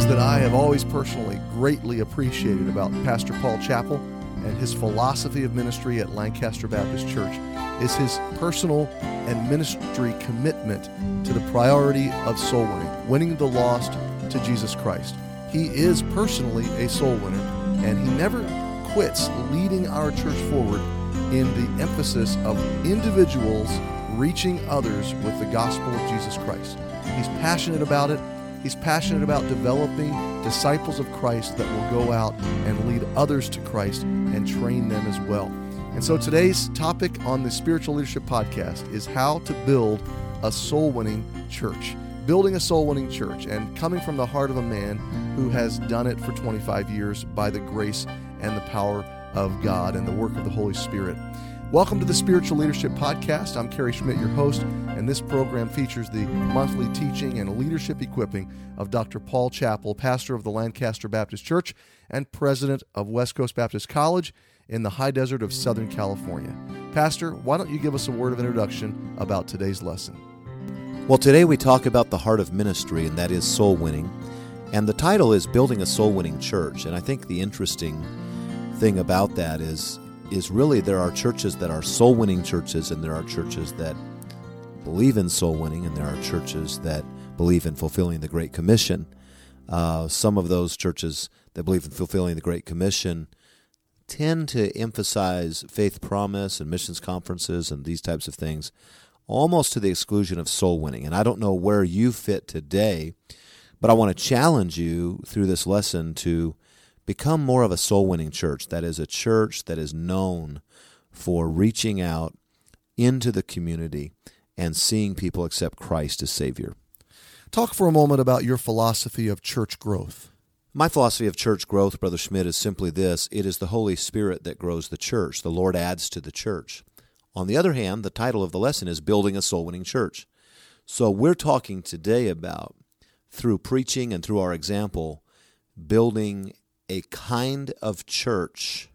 that I have always personally greatly appreciated about Pastor Paul Chappell and his philosophy of ministry at Lancaster Baptist Church is his personal and ministry commitment to the priority of soul winning the lost to Jesus Christ. He is personally a soul winner, and he never quits leading our church forward in the emphasis of individuals reaching others with the gospel of Jesus Christ. He's passionate about it. He's passionate about developing disciples of Christ that will go out and lead others to Christ and train them as well. And so today's topic on the Spiritual Leadership Podcast is how to build a soul-winning church. Building a soul-winning church, and coming from the heart of a man who has done it for 25 years by the grace and the power of God and the work of the Holy Spirit. Welcome to the Spiritual Leadership Podcast. I'm Kerry Schmidt, your host, and this program features the monthly teaching and leadership equipping of Dr. Paul Chappell, pastor of the Lancaster Baptist Church and president of West Coast Baptist College in the high desert of Southern California. Pastor, why don't you give us a word of introduction about today's lesson? Well, today we talk about the heart of ministry, and that is soul winning. And the title is Building a Soul Winning Church. And I think the interesting thing about that is really there are churches that are soul winning churches, and there are churches that believe in soul winning, and there are churches that believe in fulfilling the Great Commission. Some of those churches that believe in fulfilling the Great Commission tend to emphasize faith promise and missions conferences and these types of things, almost to the exclusion of soul winning. And I don't know where you fit today, but I want to challenge you through this lesson to become more of a soul-winning church. That is a church that is known for reaching out into the community and seeing people accept Christ as Savior. Talk for a moment about your philosophy of church growth. My philosophy of church growth, Brother Schmidt, is simply this. It is the Holy Spirit that grows the church. The Lord adds to the church. On the other hand, the title of the lesson is Building a Soul-Winning Church. So we're talking today about, through preaching and through our example, building a kind of church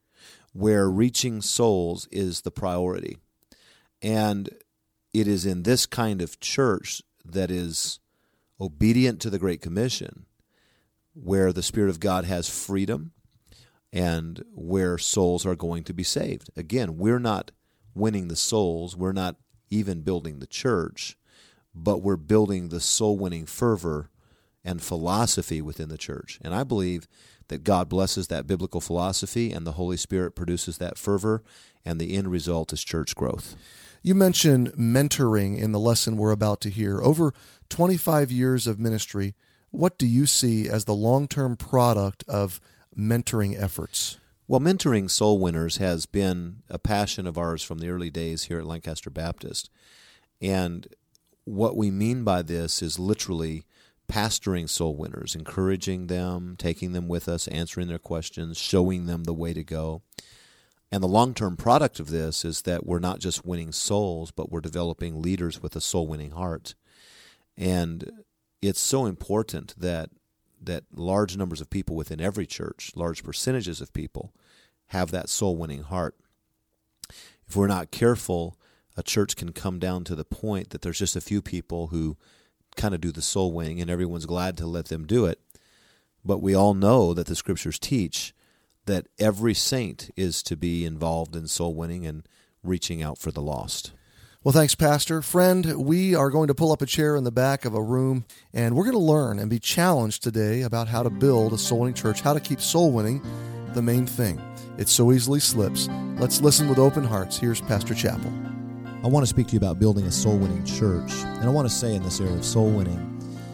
where reaching souls is the priority. And it is in this kind of church that is obedient to the Great Commission, where the Spirit of God has freedom and where souls are going to be saved. Again, we're not winning the souls, we're not even building the church, but we're building the soul-winning fervor and philosophy within the church. And I believe that God blesses that biblical philosophy and the Holy Spirit produces that fervor, and the end result is church growth. You mentioned mentoring in the lesson we're about to hear. Over 25 years of ministry, what do you see as the long-term product of mentoring efforts? Well, mentoring soul winners has been a passion of ours from the early days here at Lancaster Baptist. And what we mean by this is literally pastoring soul winners, encouraging them, taking them with us, answering their questions, showing them the way to go. And the long-term product of this is that we're not just winning souls, but we're developing leaders with a soul-winning heart. And it's so important that large numbers of people within every church, large percentages of people, have that soul-winning heart. If we're not careful, a church can come down to the point that there's just a few people who kind of do the soul winning, and everyone's glad to let them do it. But we all know that the Scriptures teach that every saint is to be involved in soul winning and reaching out for the lost. Well, thanks, Pastor. Friend, we are going to pull up a chair in the back of a room, and we're going to learn and be challenged today about how to build a soul-winning church, how to keep soul winning the main thing. It so easily slips. Let's listen with open hearts. Here's Pastor Chappell. I want to speak to you about building a soul-winning church. And I want to say in this area of soul winning,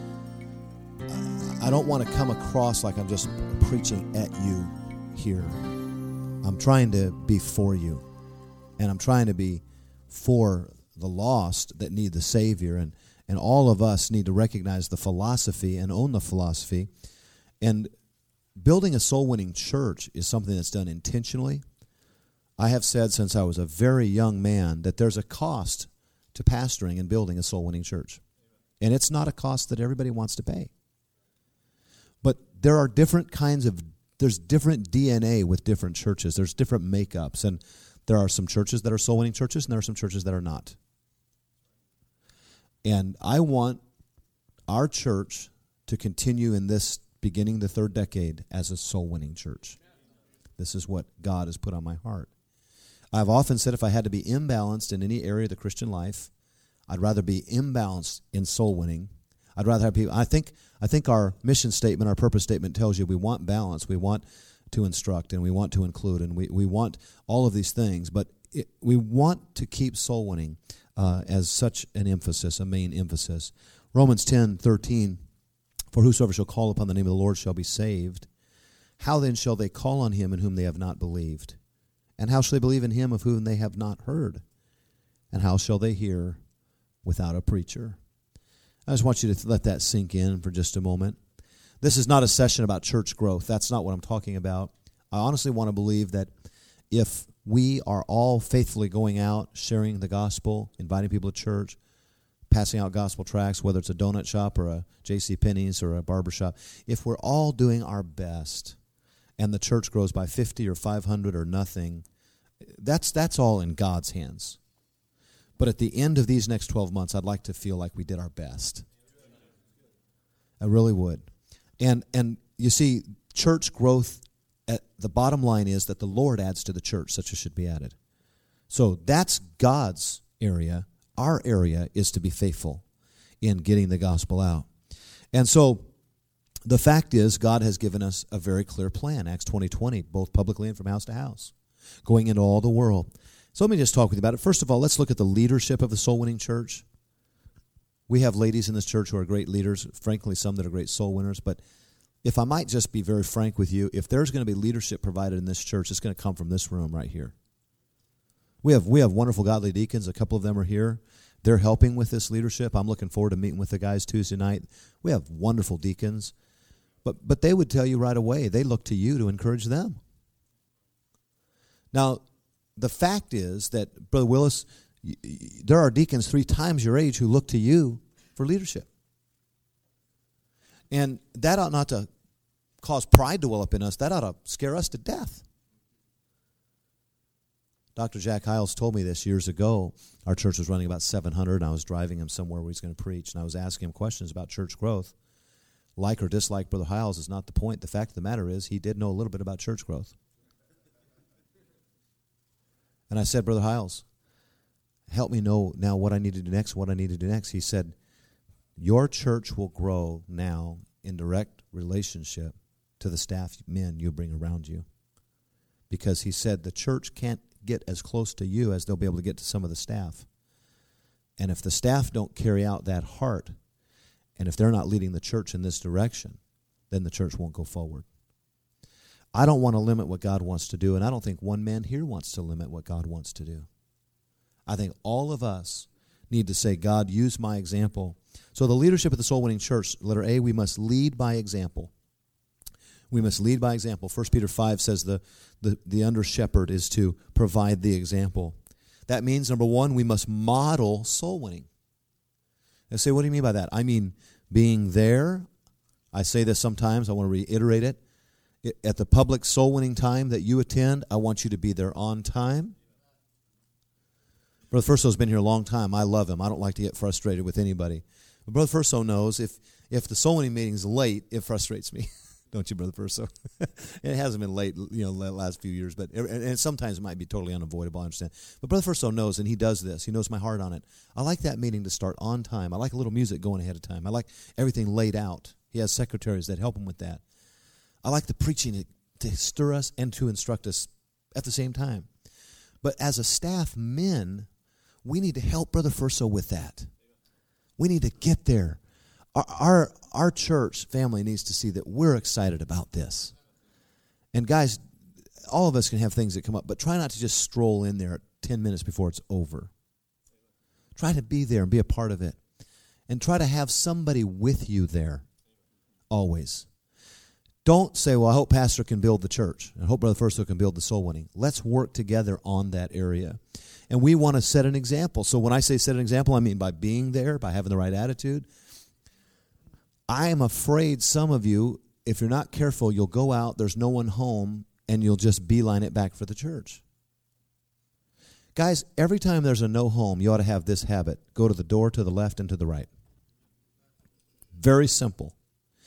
I don't want to come across like I'm just preaching at you here. I'm trying to be for you. And I'm trying to be for the lost that need the Savior. And all of us need to recognize the philosophy and own the philosophy. And building a soul-winning church is something that's done intentionally. I have said since I was a very young man that there's a cost to pastoring and building a soul-winning church. And it's not a cost that everybody wants to pay. But there are there's different DNA with different churches. There's different makeups. And there are some churches that are soul-winning churches, and there are some churches that are not. And I want our church to continue in this beginning the third decade as a soul-winning church. This is what God has put on my heart. I've often said if I had to be imbalanced in any area of the Christian life, I'd rather be imbalanced in soul winning. I'd rather have people. I think our mission statement, our purpose statement tells you we want balance. We want to instruct and we want to include and we want all of these things. But we want to keep soul winning as such an emphasis, a main emphasis. Romans 10:13, for whosoever shall call upon the name of the Lord shall be saved. How then shall they call on him in whom they have not believed? And how shall they believe in him of whom they have not heard? And how shall they hear without a preacher? I just want you to let that sink in for just a moment. This is not a session about church growth. That's not what I'm talking about. I honestly want to believe that if we are all faithfully going out, sharing the gospel, inviting people to church, passing out gospel tracts, whether it's a donut shop or a J.C. Penney's or a barber shop, if we're all doing our best and the church grows by 50 or 500 or nothing, that's all in God's hands. But at the end of these next 12 months, I'd like to feel like we did our best. I really would. And you see, church growth, at the bottom line is that the Lord adds to the church, such as should be added. So that's God's area. Our area is to be faithful in getting the gospel out. And so the fact is, God has given us a very clear plan, Acts 20:20, both publicly and from house to house, going into all the world. So let me just talk with you about it. First of all, let's look at the leadership of the soul-winning church. We have ladies in this church who are great leaders, frankly, some that are great soul winners. But if I might just be very frank with you, if there's going to be leadership provided in this church, it's going to come from this room right here. We have wonderful godly deacons. A couple of them are here. They're helping with this leadership. I'm looking forward to meeting with the guys Tuesday night. We have wonderful deacons. But they would tell you right away, they look to you to encourage them. Now, the fact is that, Brother Willis, there are deacons 3 times your age who look to you for leadership. And that ought not to cause pride to well up in us. That ought to scare us to death. Dr. Jack Hiles told me this years ago. Our church was running about 700, and I was driving him somewhere where he was going to preach, and I was asking him questions about church growth. Like or dislike Brother Hiles is not the point. The fact of the matter is he did know a little bit about church growth. And I said, Brother Hiles, help me know now what I need to do next, He said, your church will grow now in direct relationship to the staff men you bring around you. Because he said the church can't get as close to you as they'll be able to get to some of the staff. And if the staff don't carry out that heart, and if they're not leading the church in this direction, then the church won't go forward. I don't want to limit what God wants to do, and I don't think one man here wants to limit what God wants to do. I think all of us need to say, God, use my example. So the leadership of the soul-winning church, letter A, we must lead by example. We must lead by example. 1 Peter 5 says the under-shepherd is to provide the example. That means, number one, we must model soul-winning. I say, what do you mean by that? I mean being there. I say this sometimes. I want to reiterate it. At the public soul-winning time that you attend, I want you to be there on time. Brother Furso's been here a long time. I love him. I don't like to get frustrated with anybody. But Brother Furso knows if the soul-winning meeting's late, it frustrates me. Don't you, Brother Furso? It hasn't been late, the last few years, and sometimes it might be totally unavoidable, I understand. But Brother Furso knows, and he does this. He knows my heart on it. I like that meeting to start on time. I like a little music going ahead of time. I like everything laid out. He has secretaries that help him with that. I like the preaching to stir us and to instruct us at the same time. But as a staff men, we need to help Brother Furso with that. We need to get there. Our church family needs to see that we're excited about this. And guys, all of us can have things that come up, but try not to just stroll in there 10 minutes before it's over. Try to be there and be a part of it. And try to have somebody with you there always. Don't say, well, I hope Pastor can build the church. I hope Brother Furso can build the soul winning. Let's work together on that area. And we want to set an example. So when I say set an example, I mean by being there, by having the right attitude. I am afraid some of you, if you're not careful, you'll go out, there's no one home, and you'll just beeline it back for the church. Guys, every time there's a no home, you ought to have this habit. Go to the door to the left and to the right. Very simple.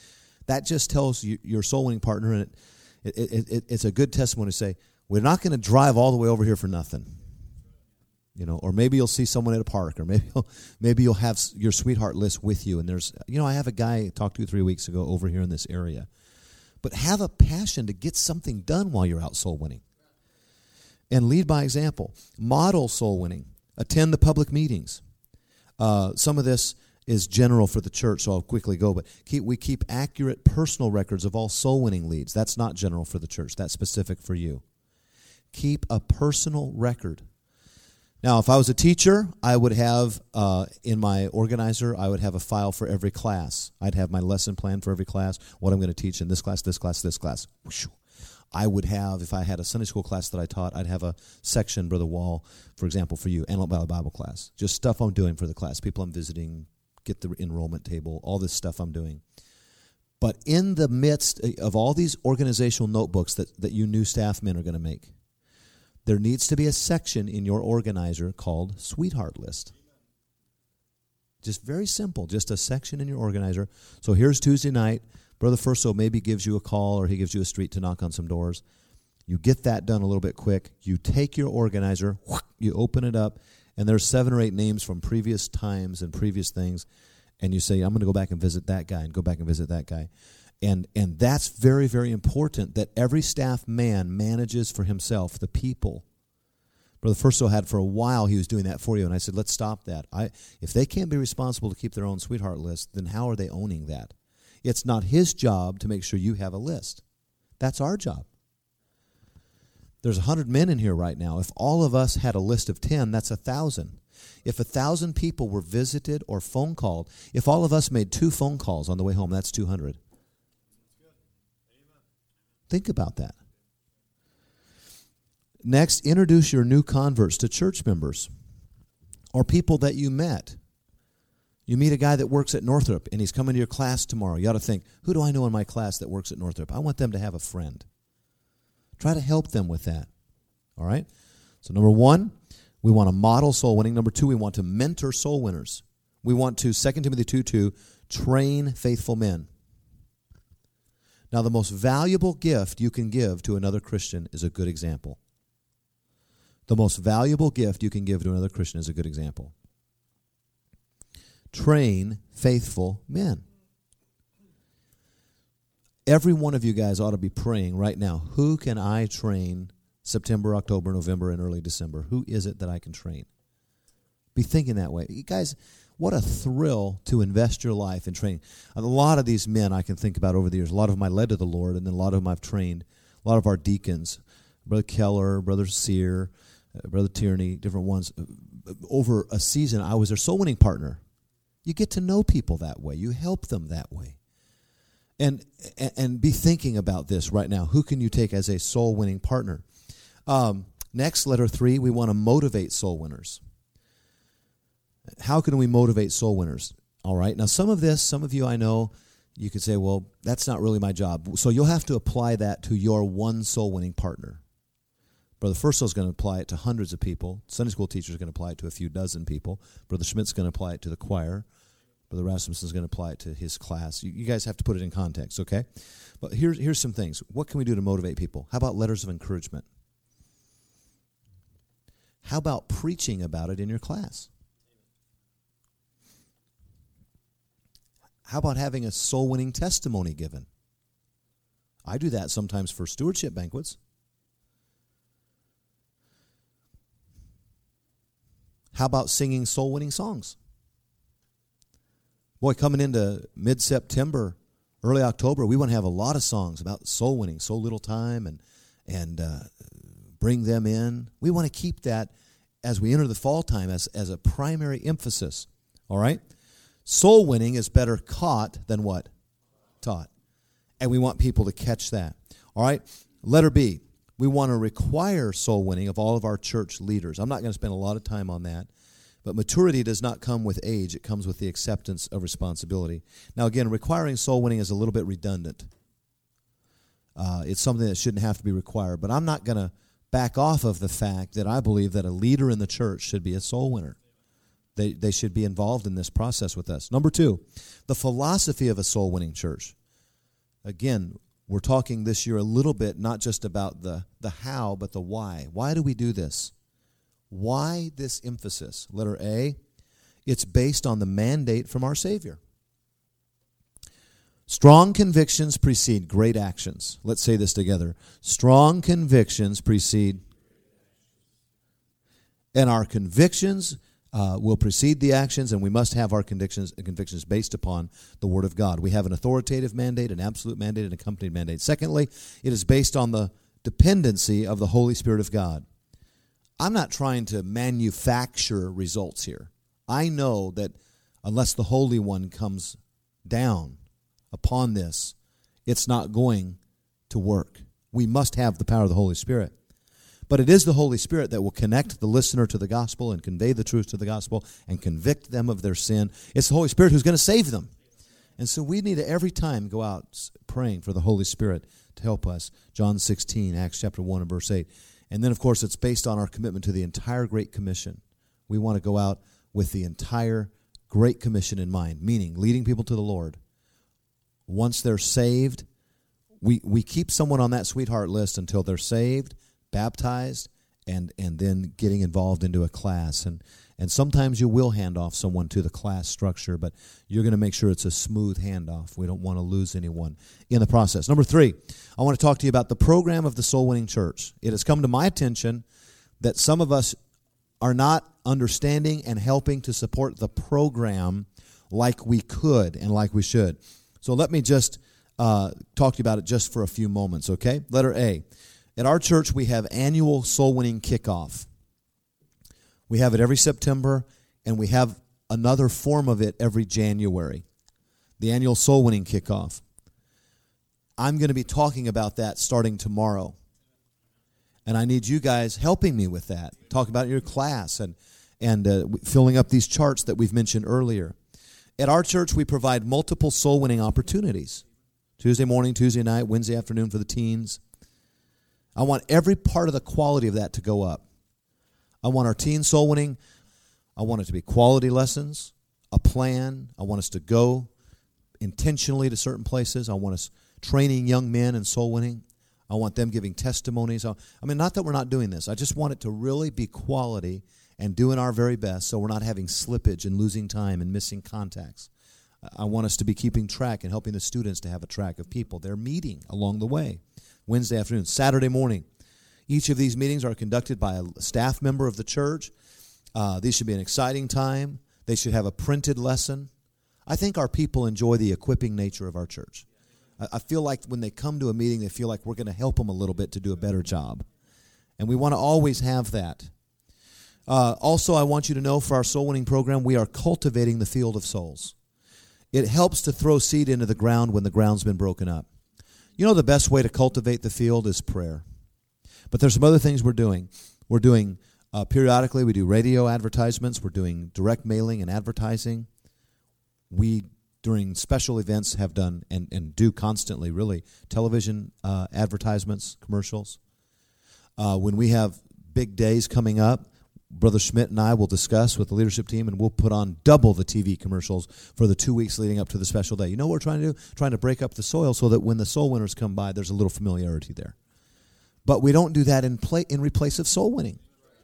That just tells you, your soul winning partner, and it's a good testimony to say, we're not going to drive all the way over here for nothing. Or maybe you'll see someone at a park, or maybe you'll have your sweetheart list with you. And there's, I have a guy I talked to 3 weeks ago over here in this area. But have a passion to get something done while you're out soul winning. And lead by example. Model soul winning. Attend the public meetings. Some of this is general for the church, so I'll quickly go. But we keep accurate personal records of all soul winning leads. That's not general for the church. That's specific for you. Keep a personal record. Now, if I was a teacher, I would have, in my organizer, I would have a file for every class. I'd have my lesson plan for every class, what I'm going to teach in this class, this class, this class. I would have, if I had a Sunday school class that I taught, I'd have a section, Brother Wall, for example, for you, Antelope Valley Bible class. Just stuff I'm doing for the class, people I'm visiting, get the enrollment table, all this stuff I'm doing. But in the midst of all these organizational notebooks that you new staff men are going to make, there needs to be a section in your organizer called Sweetheart List. Just very simple, just a section in your organizer. So here's Tuesday night. Brother Furso maybe gives you a call, or he gives you a street to knock on some doors. You get that done a little bit quick. You take your organizer, you open it up, and there's 7 or 8 names from previous times and previous things, and you say, I'm going to go back and visit that guy and go back and visit that guy. And that's very, very important, that every staff man manages for himself the people. Brother Furso had for a while, he was doing that for you, and I said, let's stop that. If they can't be responsible to keep their own sweetheart list, then how are they owning that? It's not his job to make sure you have a list. That's our job. There's 100 men in here right now. If all of us had a list of 10, that's 1,000. If 1,000 people were visited or phone called, if all of us made 2 phone calls on the way home, that's 200. Think about that. Next, introduce your new converts to church members or people that you met. You meet a guy that works at Northrop, and he's coming to your class tomorrow. You ought to think, who do I know in my class that works at Northrop? I want them to have a friend. Try to help them with that. All right? So number 1, we want to model soul winning. Number 2, we want to mentor soul winners. We want to, 2 Timothy 2:2, train faithful men. Now, the most valuable gift you can give to another Christian is a good example. The most valuable gift you can give to another Christian is a good example. Train faithful men. Every one of you guys ought to be praying right now, who can I train September, October, November, and early December? Who is it that I can train? Be thinking that way. You guys, what a thrill to invest your life in training. A lot of these men I can think about over the years. A lot of them I led to the Lord, and then a lot of them I've trained. A lot of our deacons, Brother Keller, Brother Sear, Brother Tierney, different ones. Over a season, I was their soul winning partner. You get to know people that way. You help them that way. And be thinking about this right now. Who can you take as a soul winning partner? Next, letter 3, we want to motivate soul winners. How can we motivate soul winners? All right. Now, some of you I know, you could say, well, that's not really my job. So you'll have to apply that to your one soul winning partner. Brother Furso is going to apply it to hundreds of people. Sunday school teachers are going to apply it to a few dozen people. Brother Schmidt's going to apply it to the choir. Brother Rasmussen is going to apply it to his class. You guys have to put it in context, okay? But here's some things. What can we do to motivate people? How about letters of encouragement? How about preaching about it in your class? How about having a soul-winning testimony given? I do that sometimes for stewardship banquets. How about singing soul-winning songs? Boy, coming into mid-September, early October, we want to have a lot of songs about soul winning, so little time, and bring them in. We want to keep that as we enter the fall time as a primary emphasis. All right? Soul winning is better caught than what? Taught. And we want people to catch that. All right? Letter B, we want to require soul winning of all of our church leaders. I'm not going to spend a lot of time on that. But maturity does not come with age. It comes with the acceptance of responsibility. Now, again, requiring soul winning is a little bit redundant. It's something that shouldn't have to be required. But I'm not going to back off of the fact that I believe that a leader in the church should be a soul winner. They should be involved in this process with us. Number 2, the philosophy of a soul-winning church. Again, we're talking this year a little bit, not just about the how, but the why. Why do we do this? Why this emphasis? Letter A, it's based on the mandate from our Savior. Strong convictions precede great actions. Let's say this together. Strong convictions precede, and our convictions will precede the actions, and we must have our convictions based upon the Word of God. We have an authoritative mandate, an absolute mandate, an accompanied mandate. Secondly, it is based on the dependency of the Holy Spirit of God. I'm not trying to manufacture results here. I know that unless the Holy One comes down upon this, it's not going to work. We must have the power of the Holy Spirit. But it is the Holy Spirit that will connect the listener to the gospel and convey the truth to the gospel and convict them of their sin. It's the Holy Spirit who's going to save them. And so we need to every time go out praying for the Holy Spirit to help us. John 16, Acts chapter 1 and verse 8. And then, of course, it's based on our commitment to the entire Great Commission. We want to go out with the entire Great Commission in mind, meaning leading people to the Lord. Once they're saved, we keep someone on that sweetheart list until they're saved, baptized, and then getting involved into a class. And sometimes you will hand off someone to the class structure, but you're going to make sure it's a smooth handoff. We don't want to lose anyone in the process. Number 3, I want to talk to you about the program of the Soul Winning Church. It has come to my attention that some of us are not understanding and helping to support the program like we could and like we should. So let me just talk to you about it just for a few moments, okay? Letter A. At our church, we have annual soul winning kickoff. We have it every September, and we have another form of it every January, the annual soul winning kickoff. I'm going to be talking about that starting tomorrow. And I need you guys helping me with that. Talk about it in your class and filling up these charts that we've mentioned earlier. At our church, we provide multiple soul-winning opportunities. Tuesday morning, Tuesday night, Wednesday afternoon for the teens. I want every part of the quality of that to go up. I want our teen soul-winning. I want it to be quality lessons, a plan. I want us to go intentionally to certain places. I want us training young men in soul-winning. I want them giving testimonies. Not that we're not doing this. I just want it to really be quality and doing our very best so we're not having slippage and losing time and missing contacts. I want us to be keeping track and helping the students to have a track of people they're meeting along the way. Wednesday afternoon, Saturday morning. Each of these meetings are conducted by a staff member of the church. These should be an exciting time. They should have a printed lesson. I think our people enjoy the equipping nature of our church. I feel like when they come to a meeting, they feel like we're going to help them a little bit to do a better job. And we want to always have that. Also, I want you to know for our soul winning program, we are cultivating the field of souls. It helps to throw seed into the ground when the ground's been broken up. You know, the best way to cultivate the field is prayer. But there's some other things we're doing. We're doing periodically, we do radio advertisements. We're doing direct mailing and advertising. We, during special events, have done and do constantly, really, television advertisements, commercials. When we have big days coming up, Brother Schmidt and I will discuss with the leadership team, and we'll put on double the TV commercials for the 2 weeks leading up to the special day. You know what we're trying to do? Trying to break up the soil so that when the soul winners come by, there's a little familiarity there. But we don't do that in replace of soul winning.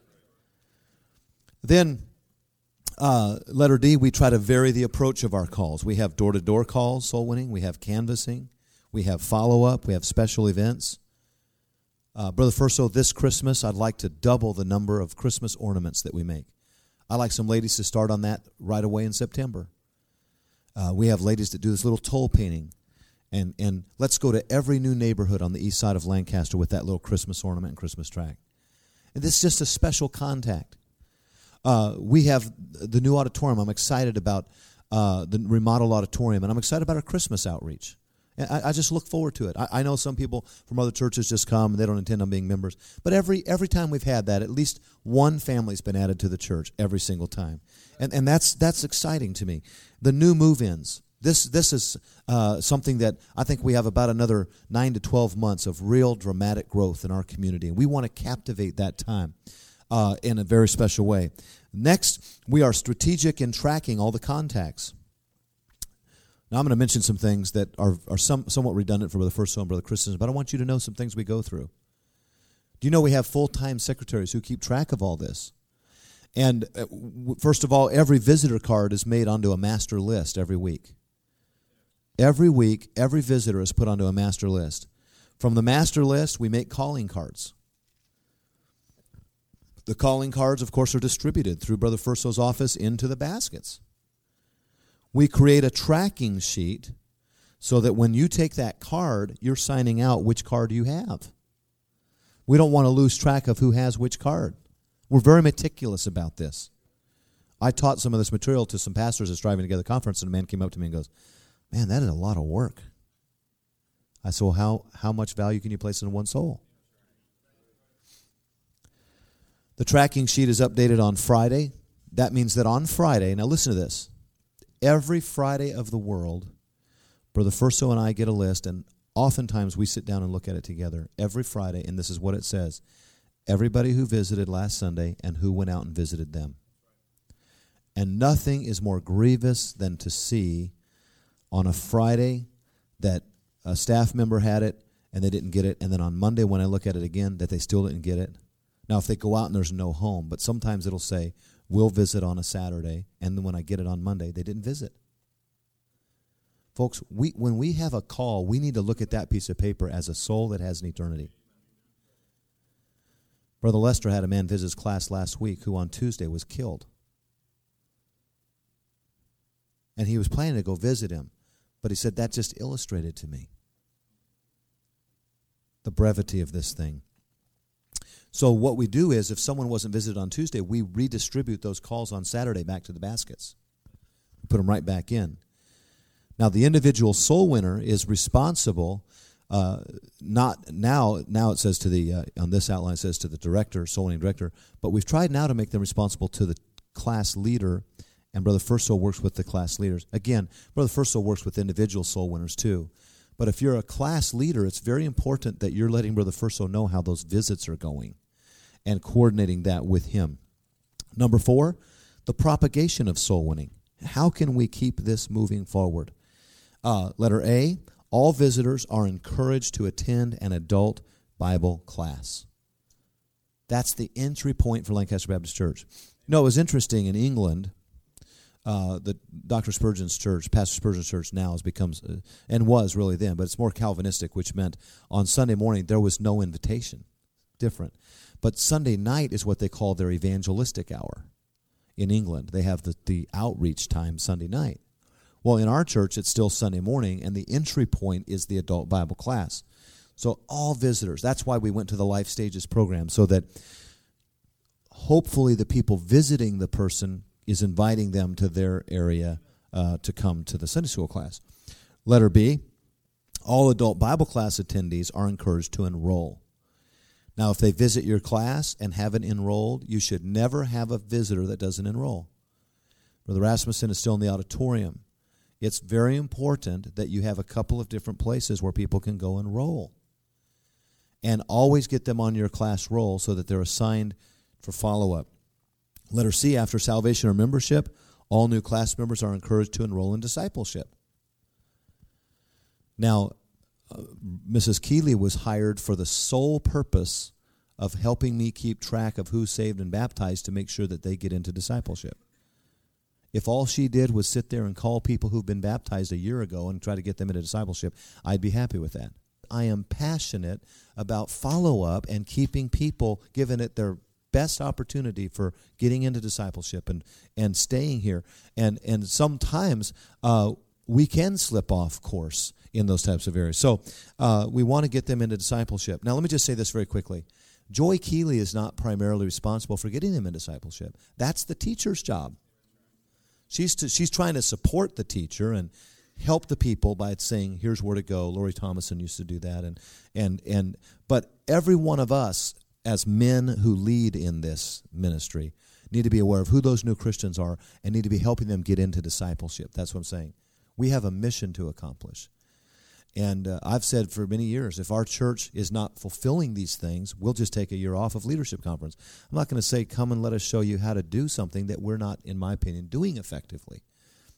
Then, letter D, we try to vary the approach of our calls. We have door-to-door calls, soul winning. We have canvassing. We have follow-up. We have special events. Brother Furso, this Christmas, I'd like to double the number of Christmas ornaments that we make. I'd like some ladies to start on that right away in September. We have ladies that do this little toll painting. And let's go to every new neighborhood on the east side of Lancaster with that little Christmas ornament and Christmas track. And this is just a special contact. We have the new auditorium. I'm excited about the remodeled auditorium, and I'm excited about our Christmas outreach. I just look forward to it. I know some people from other churches just come and they don't intend on being members. But every time we've had that, at least one family's been added to the church every single time. And that's exciting to me. The new move-ins. This is something that I think we have about another 9 to 12 months of real dramatic growth in our community. And we want to captivate that time in a very special way. Next, we are strategic in tracking all the contacts. Now, I'm going to mention some things that are somewhat redundant for Brother Firstsoul and Brother Christensen, but I want you to know some things we go through. Do you know we have full-time secretaries who keep track of all this? And first of all, every visitor card is made onto a master list every week. Every week, every visitor is put onto a master list. From the master list, we make calling cards. The calling cards, of course, are distributed through Brother Firstsoul's office into the baskets. We create a tracking sheet so that when you take that card, you're signing out which card you have. We don't want to lose track of who has which card. We're very meticulous about this. I taught some of this material to some pastors at Striving Together Conference, and a man came up to me and goes, "Man, that is a lot of work." I said, "Well, how much value can you place in one soul?" The tracking sheet is updated on Friday. That means that on Friday, now listen to this, every Friday of the world, Brother Firstsoul and I get a list, and oftentimes we sit down and look at it together every Friday, and this is what it says. Everybody who visited last Sunday and who went out and visited them. And nothing is more grievous than to see on a Friday that a staff member had it and they didn't get it, and then on Monday when I look at it again that they still didn't get it. Now, if they go out and there's no home, but sometimes it'll say, "We'll visit on a Saturday," and then when I get it on Monday, they didn't visit. Folks, when we have a call, we need to look at that piece of paper as a soul that has an eternity. Brother Lester had a man visit his class last week who on Tuesday was killed. And he was planning to go visit him, but he said, that just illustrated to me the brevity of this thing. So what we do is, if someone wasn't visited on Tuesday, we redistribute those calls on Saturday back to the baskets. We put them right back in. Now, the individual soul winner is responsible, not now it says to the, on this outline it says to the director, soul winning director, but we've tried now to make them responsible to the class leader, and Brother Firstsoul works with the class leaders. Again, Brother Firstsoul works with individual soul winners too. But if you're a class leader, it's very important that you're letting Brother Firstsoul know how those visits are going and coordinating that with him. Number 4, the propagation of soul winning. How can we keep this moving forward? Letter A, all visitors are encouraged to attend an adult Bible class. That's the entry point for Lancaster Baptist Church. You know, it was interesting in England, the Dr. Spurgeon's church, Pastor Spurgeon's church now has become, and was really then, but it's more Calvinistic, which meant on Sunday morning there was no invitation. Different. But Sunday night is what they call their evangelistic hour in England. They have the outreach time Sunday night. Well, in our church, it's still Sunday morning, and the entry point is the adult Bible class. So all visitors, that's why we went to the Life Stages program, so that hopefully the people visiting the person is inviting them to their area to come to the Sunday school class. Letter B, all adult Bible class attendees are encouraged to enroll. Now, if they visit your class and haven't enrolled, you should never have a visitor that doesn't enroll. Brother Rasmussen is still in the auditorium. It's very important that you have a couple of different places where people can go enroll. And always get them on your class roll so that they're assigned for follow-up. Letter C, after salvation or membership, all new class members are encouraged to enroll in discipleship. Now, Mrs. Keeley was hired for the sole purpose of helping me keep track of who's saved and baptized to make sure that they get into discipleship. If all she did was sit there and call people who've been baptized a year ago and try to get them into discipleship, I'd be happy with that. I am passionate about follow-up and keeping people, giving it their best opportunity for getting into discipleship and staying here. And sometimes we can slip off course in those types of areas. So we want to get them into discipleship. Now, let me just say this very quickly. Joy Keeley is not primarily responsible for getting them in discipleship. That's the teacher's job. She's trying to support the teacher and help the people by saying, here's where to go. Lori Thomason used to do that. But every one of us as men who lead in this ministry need to be aware of who those new Christians are and need to be helping them get into discipleship. That's what I'm saying. We have a mission to accomplish. And I've said for many years, if our church is not fulfilling these things, we'll just take a year off of leadership conference. I'm not going to say, come and let us show you how to do something that we're not, in my opinion, doing effectively.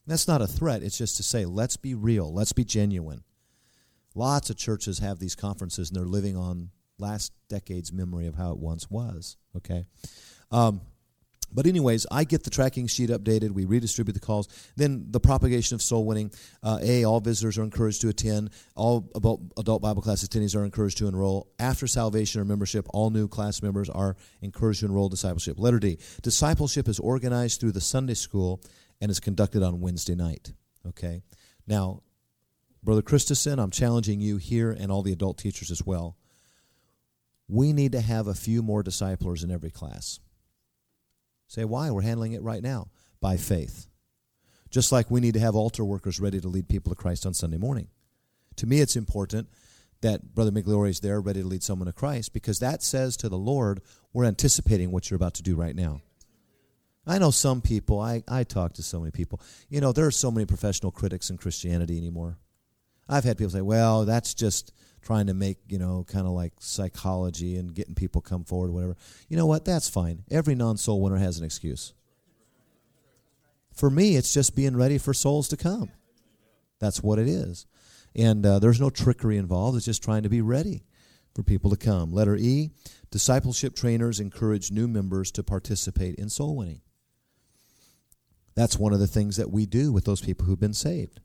That's not a threat. It's just to say, let's be real. Let's be genuine. Lots of churches have these conferences, and they're living on last decade's memory of how it once was, okay? But anyways, I get the tracking sheet updated. We redistribute the calls. Then the propagation of soul winning. All visitors are encouraged to attend. All adult Bible class attendees are encouraged to enroll. After salvation or membership, all new class members are encouraged to enroll discipleship. Letter D, discipleship is organized through the Sunday school and is conducted on Wednesday night. Okay? Now, Brother Christensen, I'm challenging you here and all the adult teachers as well. We need to have a few more disciplers in every class. Say, why? We're handling it right now. By faith. Just like we need to have altar workers ready to lead people to Christ on Sunday morning. To me, it's important that Brother Migliore is there ready to lead someone to Christ, because that says to the Lord, we're anticipating what you're about to do right now. I know some people, I talk to so many people. You know, there are so many professional critics in Christianity anymore. I've had people say, well, that's just trying to make, kind of like psychology and getting people come forward or whatever. You know what? That's fine. Every non-soul winner has an excuse. For me, it's just being ready for souls to come. That's what it is. And there's no trickery involved. It's just trying to be ready for people to come. Letter E, discipleship trainers encourage new members to participate in soul winning. That's one of the things that we do with those people who've been saved.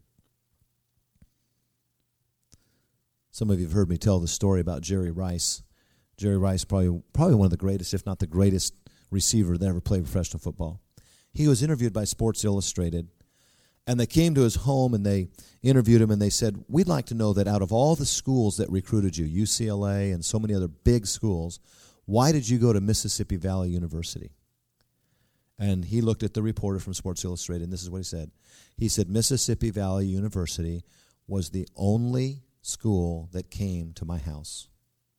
Some of you have heard me tell the story about Jerry Rice. Jerry Rice, probably one of the greatest, if not the greatest receiver that ever played professional football. He was interviewed by Sports Illustrated, and they came to his home and they interviewed him, and they said, we'd like to know that out of all the schools that recruited you, UCLA and so many other big schools, why did you go to Mississippi Valley University? And he looked at the reporter from Sports Illustrated, and this is what he said. He said, Mississippi Valley University was the only school that came to my house.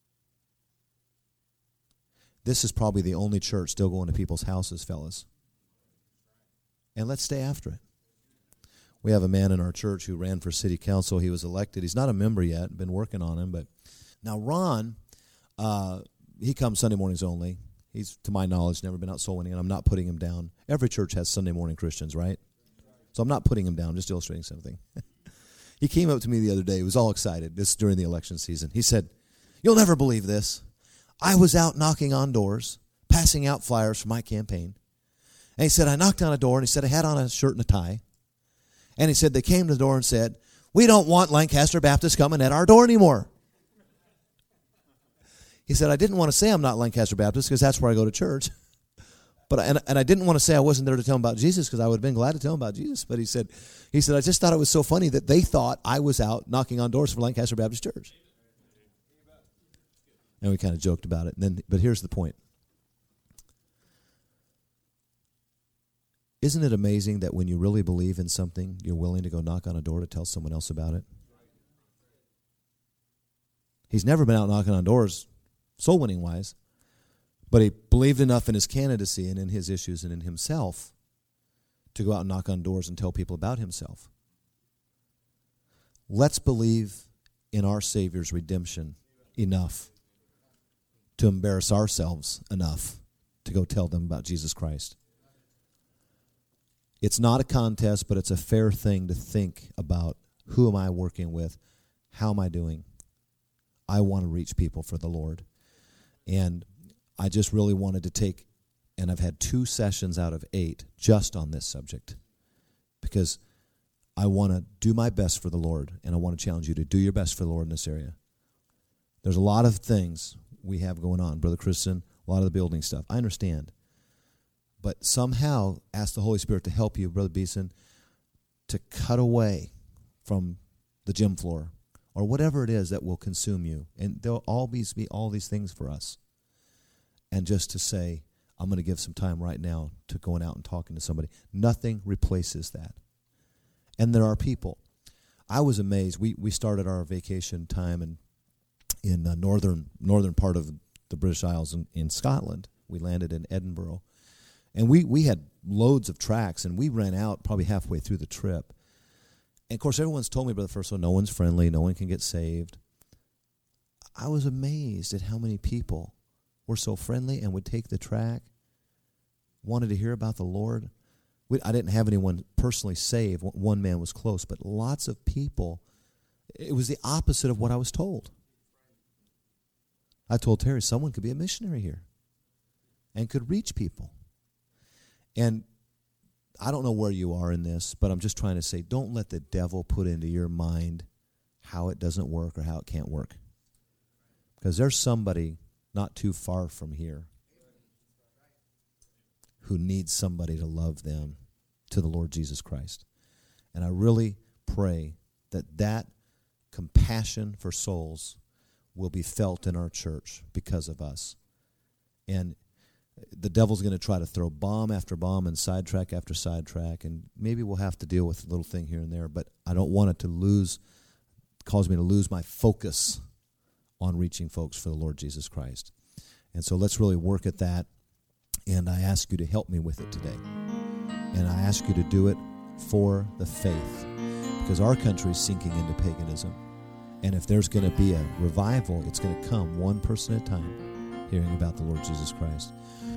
This is probably the only church still going to people's houses, fellas. And let's stay after it. We have a man in our church who ran for city council. He was elected. He's not a member yet. Been working on him. But now Ron, he comes Sunday mornings only. He's, to my knowledge, never been out soul winning, and I'm not putting him down. Every church has Sunday morning Christians, right? So I'm not putting him down, just illustrating something. He came up to me the other day. He was all excited. This is during the election season. He said, you'll never believe this. I was out knocking on doors, passing out flyers for my campaign. And he said, I knocked on a door, and he said, I had on a shirt and a tie. And he said, they came to the door and said, we don't want Lancaster Baptist coming at our door anymore. He said, I didn't want to say I'm not Lancaster Baptist because that's where I go to church. But I didn't want to say I wasn't there to tell him about Jesus, because I would have been glad to tell him about Jesus. But he said, I just thought it was so funny that they thought I was out knocking on doors for Lancaster Baptist Church. And we kind of joked about it. But here's the point. Isn't it amazing that when you really believe in something, you're willing to go knock on a door to tell someone else about it? He's never been out knocking on doors, soul-winning wise, but he believed enough in his candidacy and in his issues and in himself to go out and knock on doors and tell people about himself. Let's believe in our Savior's redemption enough to embarrass ourselves enough to go tell them about Jesus Christ. It's not a contest, but it's a fair thing to think about, who am I working with? How am I doing? I want to reach people for the Lord. And I just really wanted to take, and I've had 2 sessions out of 8 just on this subject, because I want to do my best for the Lord, and I want to challenge you to do your best for the Lord in this area. There's a lot of things we have going on, Brother Christian, a lot of the building stuff. I understand. But somehow ask the Holy Spirit to help you, Brother Beeson, to cut away from the gym floor or whatever it is that will consume you. And there'll always be all these things for us. And just to say, I'm going to give some time right now to going out and talking to somebody. Nothing replaces that. And there are people. I was amazed. We started our vacation time in the northern part of the British Isles in Scotland. We landed in Edinburgh. And we had loads of tracks, and we ran out probably halfway through the trip. And, of course, everyone's told me, Brother Furso, no one's friendly, no one can get saved. I was amazed at how many people were so friendly and would take the track, wanted to hear about the Lord. I didn't have anyone personally saved. One man was close, but lots of people, it was the opposite of what I was told. I told Terry, someone could be a missionary here and could reach people. And I don't know where you are in this, but I'm just trying to say, don't let the devil put into your mind how it doesn't work or how it can't work. Because there's somebody not too far from here who needs somebody to love them to the Lord Jesus Christ. And I really pray that compassion for souls will be felt in our church because of us. And the devil's going to try to throw bomb after bomb and sidetrack after sidetrack, and maybe we'll have to deal with a little thing here and there, but I don't want it to cause me to lose my focus on reaching folks for the Lord Jesus Christ. And so let's really work at that, and I ask you to help me with it today. And I ask you to do it for the faith, because our country is sinking into paganism. And if there's going to be a revival, it's going to come one person at a time, hearing about the Lord Jesus Christ.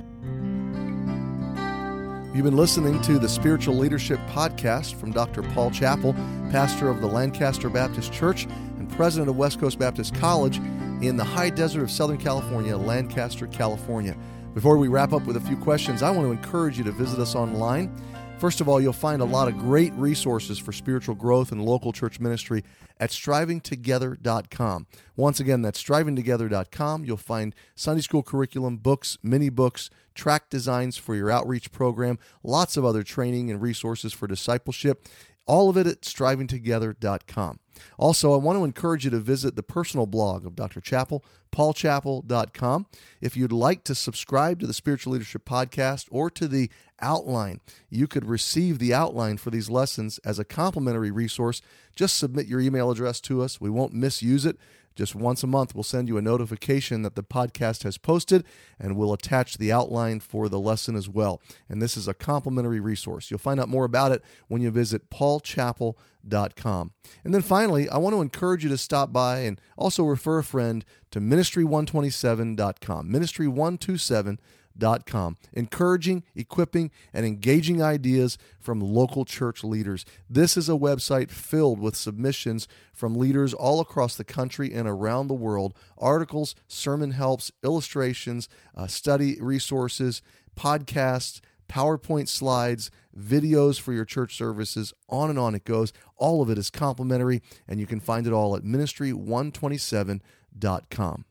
You've been listening to the Spiritual Leadership Podcast from Dr. Paul Chappell, pastor of the Lancaster Baptist Church and president of West Coast Baptist College in the high desert of Southern California, Lancaster, California. Before we wrap up with a few questions, I want to encourage you to visit us online. First of all, you'll find a lot of great resources for spiritual growth and local church ministry at strivingtogether.com. Once again, that's strivingtogether.com. You'll find Sunday school curriculum, books, mini books, track designs for your outreach program, lots of other training and resources for discipleship. All of it at strivingtogether.com. Also, I want to encourage you to visit the personal blog of Dr. Chappell, paulchappell.com. If you'd like to subscribe to the Spiritual Leadership Podcast or to the outline, you could receive the outline for these lessons as a complimentary resource. Just submit your email address to us. We won't misuse it. Just once a month, we'll send you a notification that the podcast has posted, and we'll attach the outline for the lesson as well. And this is a complimentary resource. You'll find out more about it when you visit paulchappell.com. And then finally, I want to encourage you to stop by and also refer a friend to ministry127.com, ministry127.com. Encouraging, equipping, and engaging ideas from local church leaders. This is a website filled with submissions from leaders all across the country and around the world, articles, sermon helps, illustrations, study resources, podcasts, PowerPoint slides, videos for your church services, on and on it goes. All of it is complimentary, and you can find it all at ministry127.com.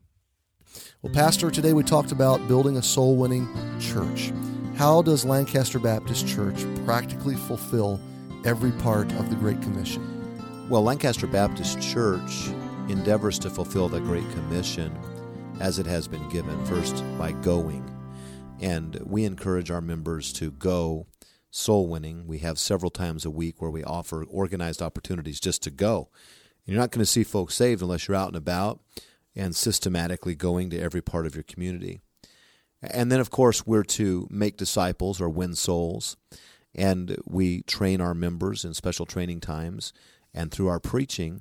Well, Pastor, today we talked about building a soul-winning church. How does Lancaster Baptist Church practically fulfill every part of the Great Commission? Well, Lancaster Baptist Church endeavors to fulfill the Great Commission as it has been given, first by going. And we encourage our members to go soul-winning. We have several times a week where we offer organized opportunities just to go. You're not going to see folks saved unless you're out and about and systematically going to every part of your community. And then, of course, we're to make disciples or win souls, and we train our members in special training times and through our preaching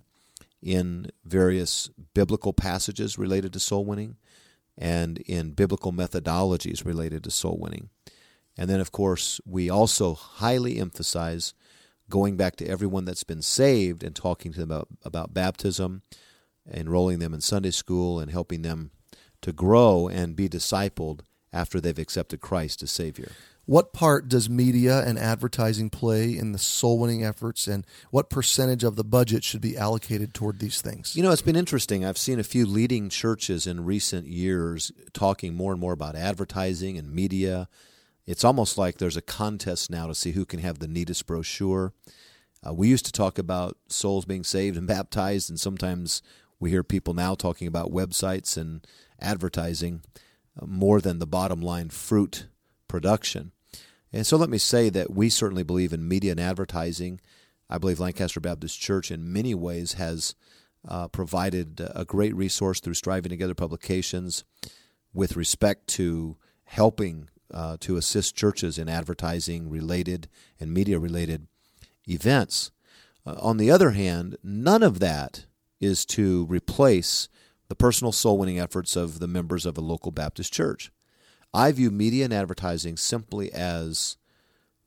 in various biblical passages related to soul winning and in biblical methodologies related to soul winning. And then, of course, we also highly emphasize going back to everyone that's been saved and talking to them about baptism, enrolling them in Sunday school, and helping them to grow and be discipled after they've accepted Christ as Savior. What part does media and advertising play in the soul-winning efforts, and what percentage of the budget should be allocated toward these things? You know, it's been interesting. I've seen a few leading churches in recent years talking more and more about advertising and media. It's almost like there's a contest now to see who can have the neatest brochure. We used to talk about souls being saved and baptized, and sometimes we hear people now talking about websites and advertising more than the bottom line fruit production. And so let me say that we certainly believe in media and advertising. I believe Lancaster Baptist Church in many ways has provided a great resource through Striving Together publications with respect to helping to assist churches in advertising-related and media-related events. On the other hand, none of that is to replace the personal soul-winning efforts of the members of a local Baptist church. I view media and advertising simply as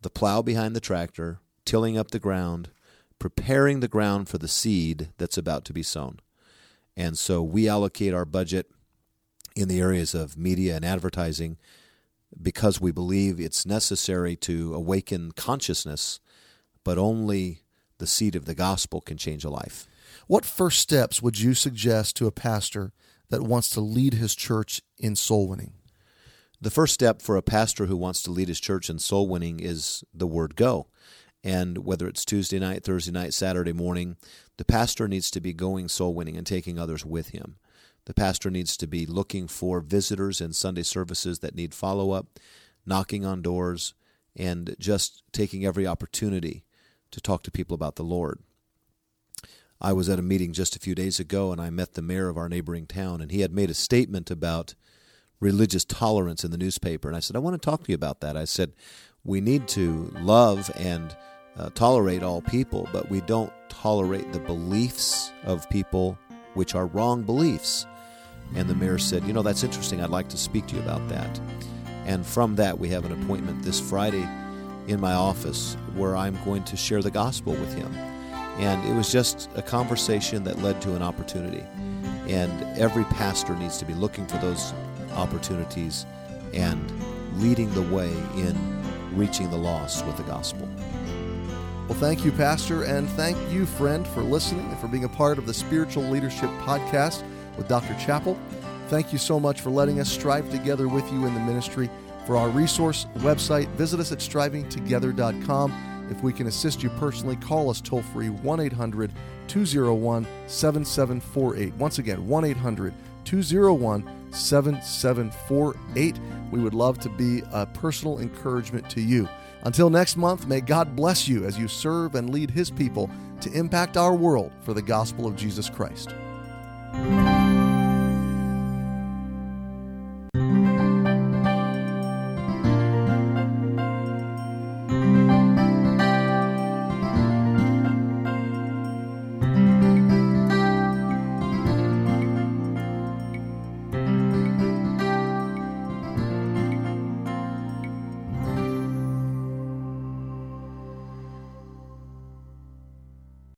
the plow behind the tractor, tilling up the ground, preparing the ground for the seed that's about to be sown. And so we allocate our budget in the areas of media and advertising because we believe it's necessary to awaken consciousness, but only the seed of the gospel can change a life. What first steps would you suggest to a pastor that wants to lead his church in soul winning? The first step for a pastor who wants to lead his church in soul winning is the word go. And whether it's Tuesday night, Thursday night, Saturday morning, the pastor needs to be going soul winning and taking others with him. The pastor needs to be looking for visitors in Sunday services that need follow-up, knocking on doors, and just taking every opportunity to talk to people about the Lord. I was at a meeting just a few days ago, and I met the mayor of our neighboring town, and he had made a statement about religious tolerance in the newspaper. And I said, I want to talk to you about that. I said, we need to love and tolerate all people, but we don't tolerate the beliefs of people which are wrong beliefs. And the mayor said, that's interesting. I'd like to speak to you about that. And from that, we have an appointment this Friday in my office where I'm going to share the gospel with him. And it was just a conversation that led to an opportunity. And every pastor needs to be looking for those opportunities and leading the way in reaching the lost with the gospel. Well, thank you, Pastor, and thank you, friend, for listening and for being a part of the Spiritual Leadership Podcast with Dr. Chappell. Thank you so much for letting us strive together with you in the ministry. For our resource website, visit us at strivingtogether.com. If we can assist you personally, call us toll-free 1-800-201-7748. Once again, 1-800-201-7748. We would love to be a personal encouragement to you. Until next month, may God bless you as you serve and lead His people to impact our world for the gospel of Jesus Christ.